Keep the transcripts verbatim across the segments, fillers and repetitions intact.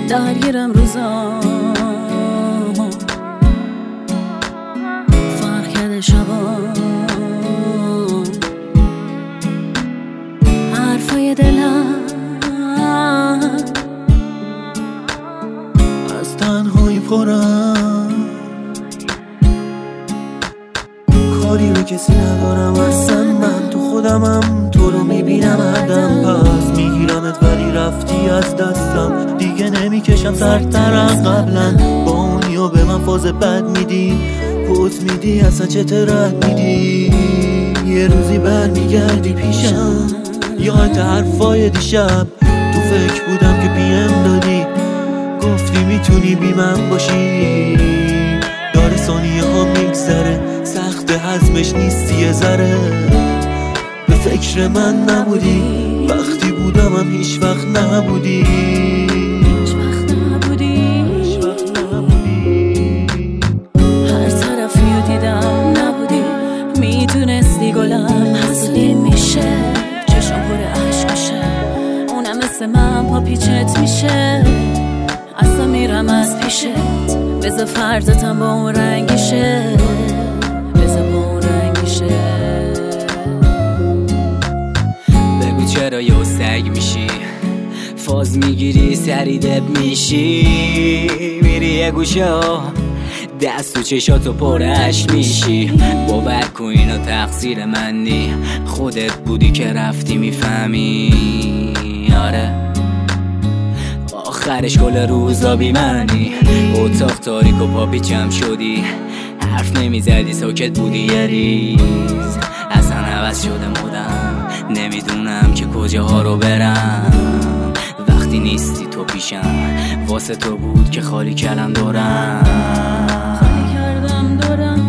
درگیرم روزا فرق کرده شبا حرفای دلم از تنهایی پرم، کاری به کسی ندارم اصلا، من تو خودمم تو رو میبینم هردم، پس میگیرمت ولی رفتی از دستم، دیگه نمیکشم سرترم. قبلا با اونیا به من فاز بد میدی، پوت میدی اصلا چه ترد میدی، یه روزی بر میگردی پیشم، یاد حرفای دیشب تو فکر بودم که پیم دادی، گفتی میتونی بی من باشی، داره ثانیه ها میگذره، سخت هضمش نیستی یه ذره، به فکر من نبودی، وقتی بودم هم هیچ وقت نبودی، هیچ وقت نبودی، هیچ وقت نبودی. هر طرفی رو دیدم نبودی، میدونستی گلم حسودی میشه، چشم پر عشقشه، اونم مثل من پا پیچت میشه، اصلا میرم از پیشت، بذار فرزتم با اون رنگیشه، بذار با اون رنگیشه. بگو چرا یه سگ میشی، فاز میگیری سری دب میشی، میری یه گوشه ها دست تو چشاتو پر عشق میشی، باور کن اینا تقصیر من نی، خودت بودی که رفتی میفهمی. آره آخرش کل روزا بی معنی، اتاق تاریک و پا پیچم شدی، حرف نمیزدی ساکت بودی یه ریز، اصلا عوض شده مودم، نمیدونم که کجاها رو برم، وقتی نیستی تو پیشم، واسه تو بود که خالی کردم دورم، خالی کردم دورم.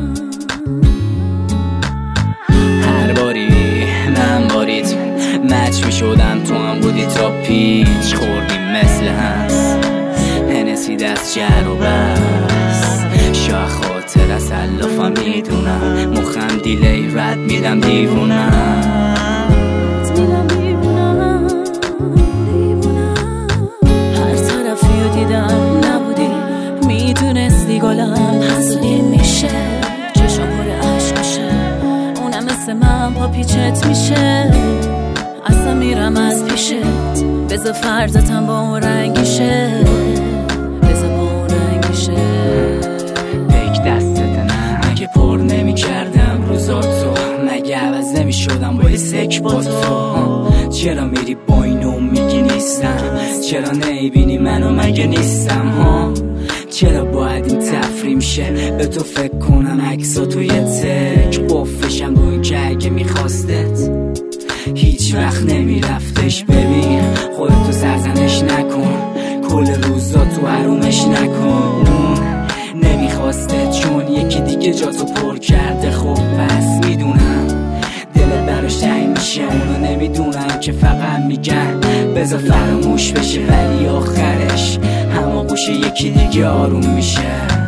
هر باری من باریت مچ می شدم، تو هم بودی تا پیچ خوردیم مثل هست، هنسی دست جر و بس، شا خاطر از علافم میدونم، مخم دیلی رد میدم دیوونم، میدم دیوونم دیوونم. هر طرفی رو دیدم نبودی، میدونستی گلم حسودی میشه، چشم پر عشقشه، اونم مثل من پا پیچت میشه، اصلا میرم از پیشت، بذار فرزتم با اون رنگیشه، بذار با اون رنگیشه. پیک دستت نه مگه پر نمی کردم روزاتو، مگه عوض نمی شدم با یه سک با تو، چرا میری با اینو میگی نیستم، چرا نمیبینی منو مگه نیستم ها، چرا باید این تفریم شه، به تو فکر کنم عکسا تو یه تک قفشم رو این که اگه میخواستت هیچ وقت نمیرفتش، ببین خودتو سرزنش نکن، کل روزا تو حرومش نکن، نمیخواسته چون یکی دیگه جاتو پر کرده، خب پس میدونم دلت براش تنگ میشه، اونو نمیدونم که فقط میگن بذار فراموش بشه، ولی آخرش همه گوشه یکی دیگه آروم میشه.